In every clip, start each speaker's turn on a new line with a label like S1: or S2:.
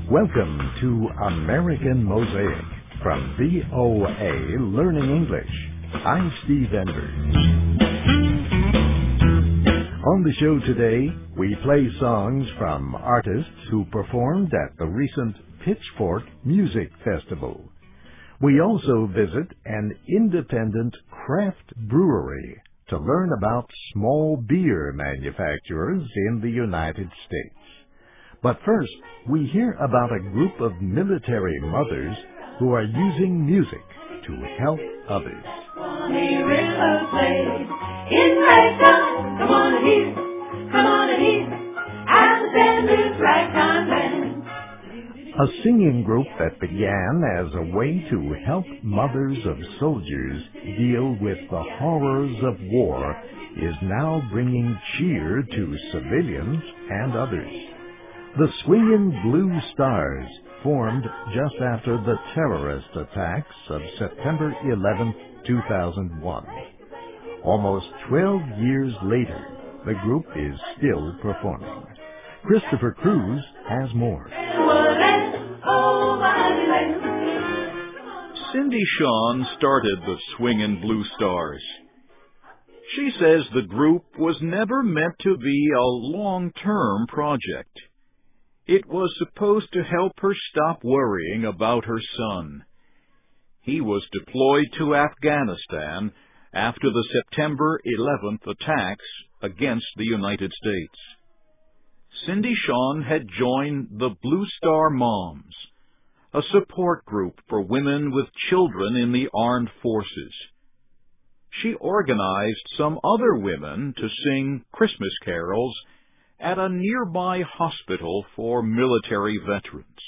S1: Welcome to American Mosaic from VOA Learning English. I'm Steve Enders. On the show today, we play songs from artists who performed at the recent Pitchfork Music Festival. We also visit an independent craft brewery to learn about small beer manufacturers in the United States. But first, we hear about a group of military mothers who are using music to help others. A singing group that began as a way to help mothers of soldiers deal with the horrors of war is now bringing cheer to civilians and others. The Swingin' Blue Stars formed just after the terrorist attacks of September 11, 2001. Almost 12 years later, the group is still performing. Christopher Cruz has more.
S2: Cindy Shawn started the Swingin' Blue Stars. She says the group was never meant to be a long-term project. It was supposed to help her stop worrying about her son. He was deployed to Afghanistan after the September 11th attacks against the United States. Cindy Shawn had joined the Blue Star Moms, a support group for women with children in the armed forces. She organized some other women to sing Christmas carols at a nearby hospital for military veterans.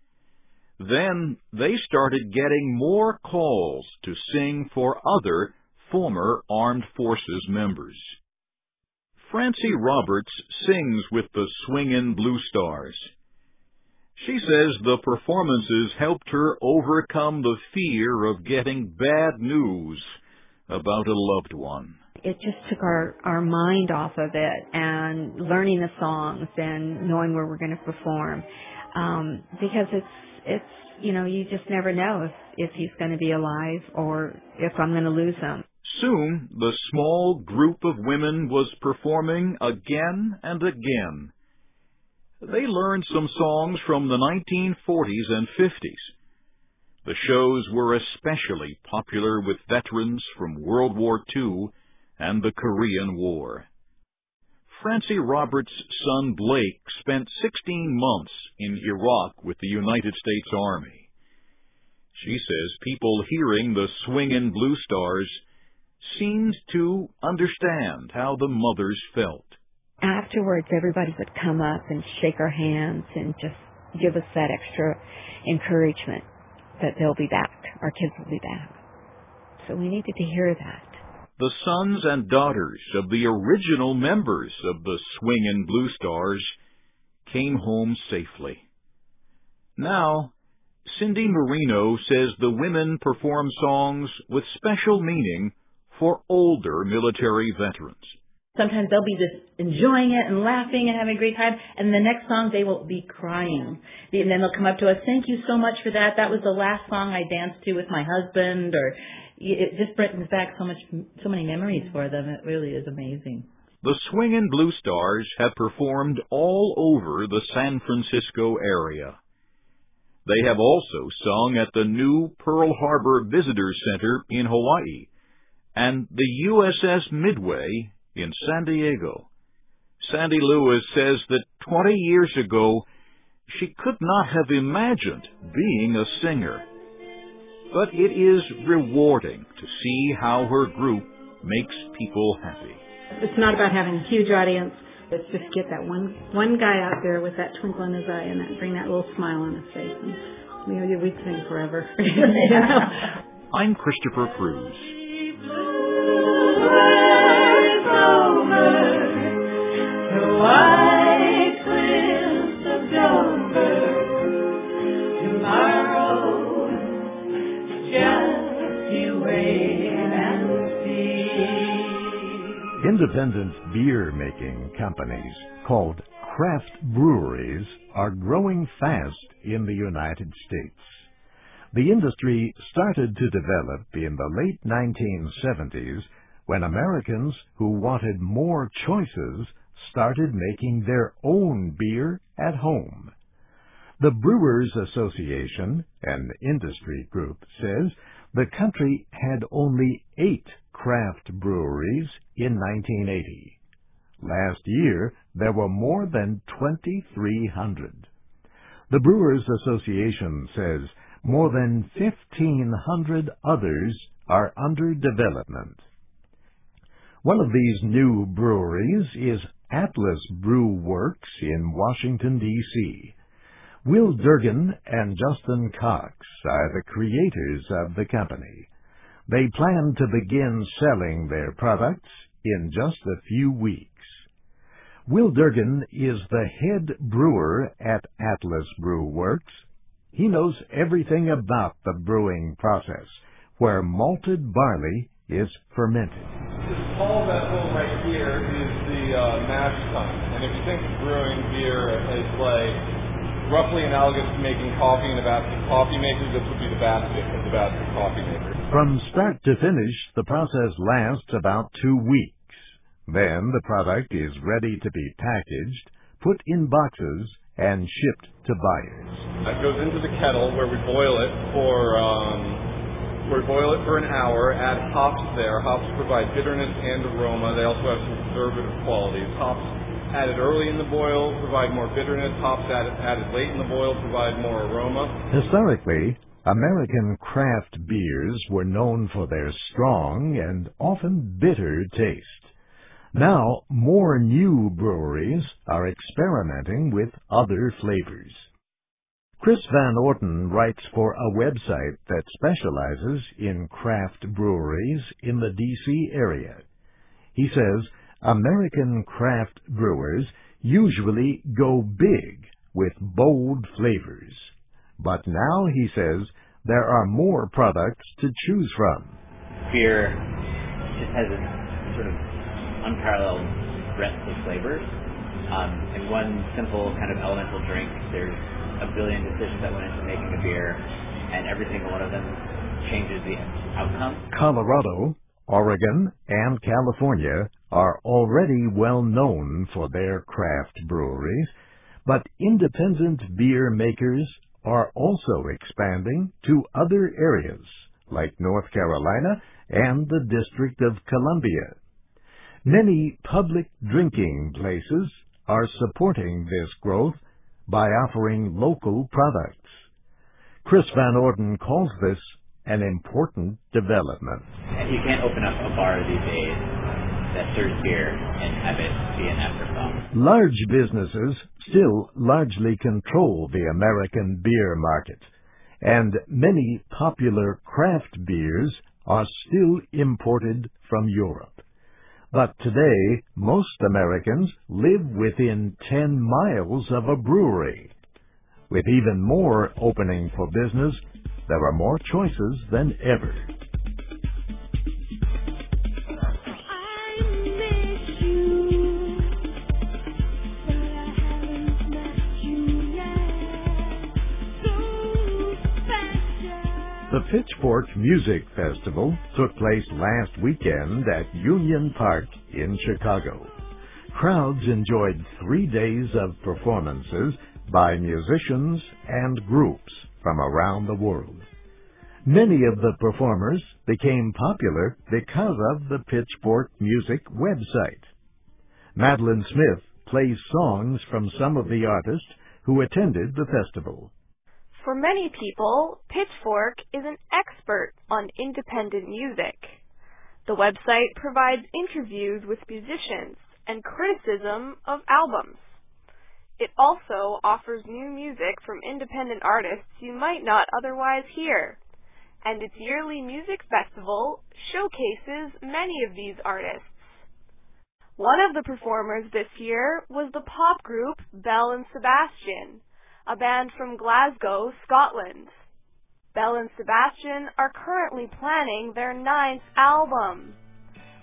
S2: Then they started getting more calls to sing for other former armed forces members. Francie Roberts sings with the Swingin' Blue Stars. She says the performances helped her overcome the fear of getting bad news about a loved one.
S3: It just took our mind off of it and learning the songs and knowing where we're going to perform. Because it's you just never know if he's going to be alive or if I'm going to lose him.
S2: Soon, the small group of women was performing again and again. They learned some songs from the 1940s and 50s. The shows were especially popular with veterans from World War II and the Korean War. Francie Roberts' son Blake spent 16 months in Iraq with the United States Army. She says people hearing the Swingin' Blue Stars seemed to understand how the mothers felt.
S3: Afterwards, everybody would come up and shake our hands and just give us that extra encouragement that they'll be back. Our kids will be back. So we needed to hear that.
S2: The sons and daughters of the original members of the Swingin' Blue Stars came home safely. Now, Cindy Marino says the women perform songs with special meaning for older military veterans.
S4: Sometimes they'll be just enjoying it and laughing and having a great time, and the next song they will be crying. And then they'll come up to us, "Thank you so much for that. That was the last song I danced to with my husband," or it just brings back so many memories for them. It really is amazing.
S2: The Swingin' Blue Stars have performed all over the San Francisco area. They have also sung at the new Pearl Harbor Visitor Center in Hawaii and the USS Midway in San Diego. Sandy Lewis says that 20 years ago, she could not have imagined being a singer. But it is rewarding to see how her group makes people happy.
S5: It's not about having a huge audience. It's just get that one guy out there with that twinkle in his eye and bring that little smile on his face. And we'd sing forever.
S2: I'm Christopher Cruz.
S1: Independent beer-making companies called craft breweries are growing fast in the United States. The industry started to develop in the late 1970s when Americans who wanted more choices started making their own beer at home. The Brewers Association, an industry group, says the country had only 8 craft breweries in 1980. Last year, there were more than 2,300. The Brewers Association says more than 1,500 others are under development. One of these new breweries is Atlas Brew Works in Washington, D.C. Will Durgan and Justin Cox are the creators of the company. They plan to begin selling their products in just a few weeks. Will Durgan is the head brewer at Atlas Brew Works. He knows everything about the brewing process, where malted barley is fermented.
S6: This tall vessel right here is the mash tun. And if you think of brewing beer as like roughly analogous to making coffee in a basket of coffee makers, this would be the basket of the basket of coffee makers.
S1: From start to finish, the process lasts about 2 weeks. Then the product is ready to be packaged, put in boxes, and shipped to buyers.
S6: It goes into the kettle where we boil it for an hour, add hops there. Hops provide bitterness and aroma. They also have some preservative qualities. Hops added early in the boil provide more bitterness. Hops added late in the boil provide more aroma.
S1: Historically, American craft beers were known for their strong and often bitter taste. Now, more new breweries are experimenting with other flavors. Chris Van Orten writes for a website that specializes in craft breweries in the D.C. area. He says American craft brewers usually go big with bold flavors. But now, he says, there are more products to choose from.
S7: Beer just has a sort of unparalleled breadth of flavors. In one simple kind of elemental drink, there's a billion decisions that went into making a beer, and every single one of them changes the outcome.
S1: Colorado, Oregon, and California are already well known for their craft breweries, but independent beer makers are also expanding to other areas, like North Carolina and the District of Columbia. Many public drinking places are supporting this growth by offering local products. Chris Van Orten calls this an important development.
S7: And you can't open up a bar these days that serves beer and have it be an afterthought.
S1: Large businesses still largely control the American beer market, and many popular craft beers are still imported from Europe. But today, most Americans live within 10 miles of a brewery. With even more opening for business, there are more choices than ever. The Pitchfork Music Festival took place last weekend at Union Park in Chicago. Crowds enjoyed 3 days of performances by musicians and groups from around the world. Many of the performers became popular because of the Pitchfork Music website. Madeline Smith plays songs from some of the artists who attended the festival.
S8: For many people, Pitchfork is an expert on independent music. The website provides interviews with musicians and criticism of albums. It also offers new music from independent artists you might not otherwise hear, and its yearly music festival showcases many of these artists. One of the performers this year was the pop group Belle and Sebastian, a band from Glasgow, Scotland. Belle and Sebastian are currently planning their 9th album.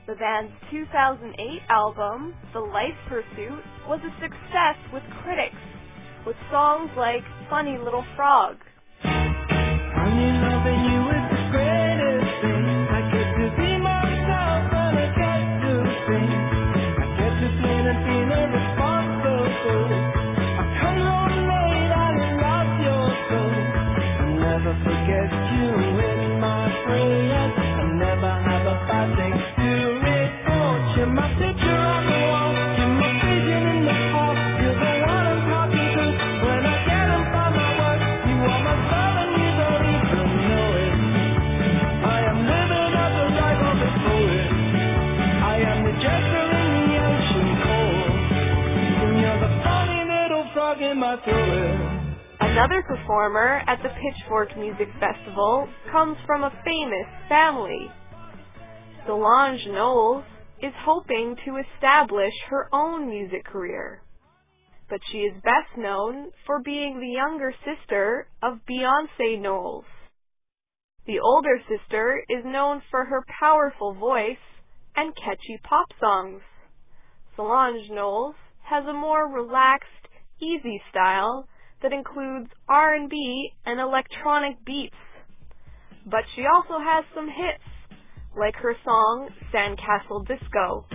S8: The band's 2008 album, The Life Pursuit, was a success with critics, with songs like Funny Little Frog.
S9: I'm in love and you is the greatest thing. I get to be myself and I get to sing. I get to play and feel irresponsible. I come home late, I love your soul. I never forget you in my prayers. I never have a bad thing to report. You're my picture on the wall. You're my vision in the hall. You're the one I'm talking to when I get up from my work. You are my soul and you don't even know it. I am living up the life of a poet. I am the jester in the ocean cold. And you're the funny little frog in my throat.
S8: Another performer at the Pitchfork Music Festival comes from a famous family. Solange Knowles is hoping to establish her own music career, but she is best known for being the younger sister of Beyoncé Knowles. The older sister is known for her powerful voice and catchy pop songs. Solange Knowles has a more relaxed, easy style that includes R&B and electronic beats. But she also has some hits, like her song Sandcastle Disco.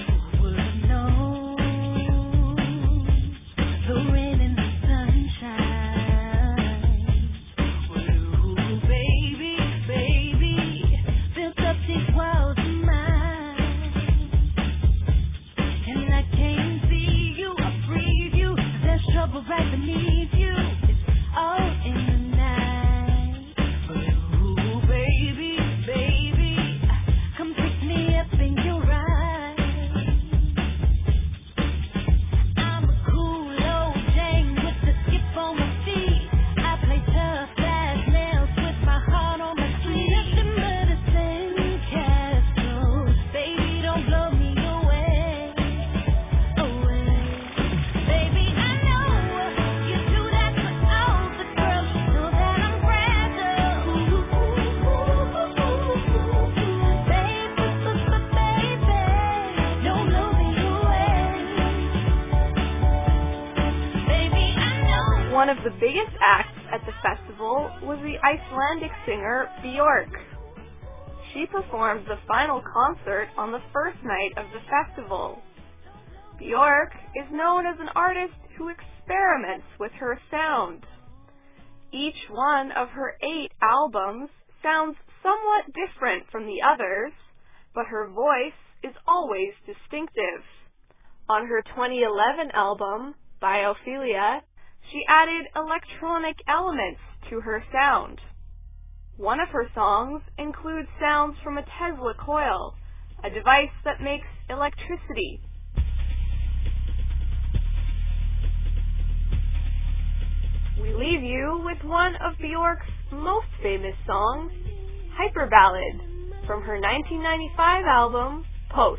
S9: Right beneath you, it's all in the night. Ooh, baby, baby, come pick me up in your ride. I'm a cool old Jane with the skip on my feet. I play tough fast nails with my heart on my sleeve. Nothing but a sandcastle, baby, don't blow me away, away. Baby, I know.
S8: One of the biggest acts at the festival was the Icelandic singer Björk. She performed the final concert on the first night of the festival. Björk is known as an artist who experiments with her sound. Each one of her 8 albums sounds somewhat different from the others, but her voice is always distinctive. On her 2011 album, Biophilia, she added electronic elements to her sound. One of her songs includes sounds from a Tesla coil, a device that makes electricity. We leave you with one of Björk's most famous songs, Hyper Ballad, from her 1995 album, Post.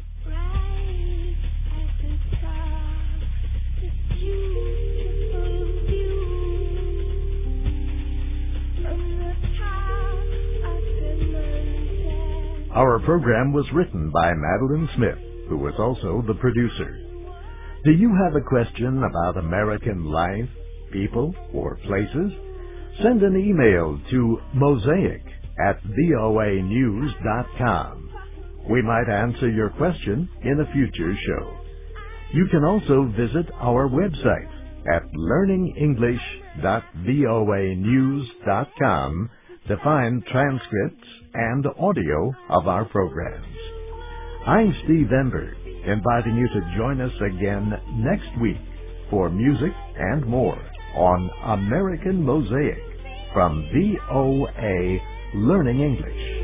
S1: Our program was written by Madeline Smith, who was also the producer. Do you have a question about American life, people, or places? Send an email to mosaic@voanews.com. We might answer your question in a future show. You can also visit our website at learningenglish.voanews.com to find transcripts and audio of our programs. I'm Steve Enberg, inviting you to join us again next week for music and more on American Mosaic from VOA Learning English.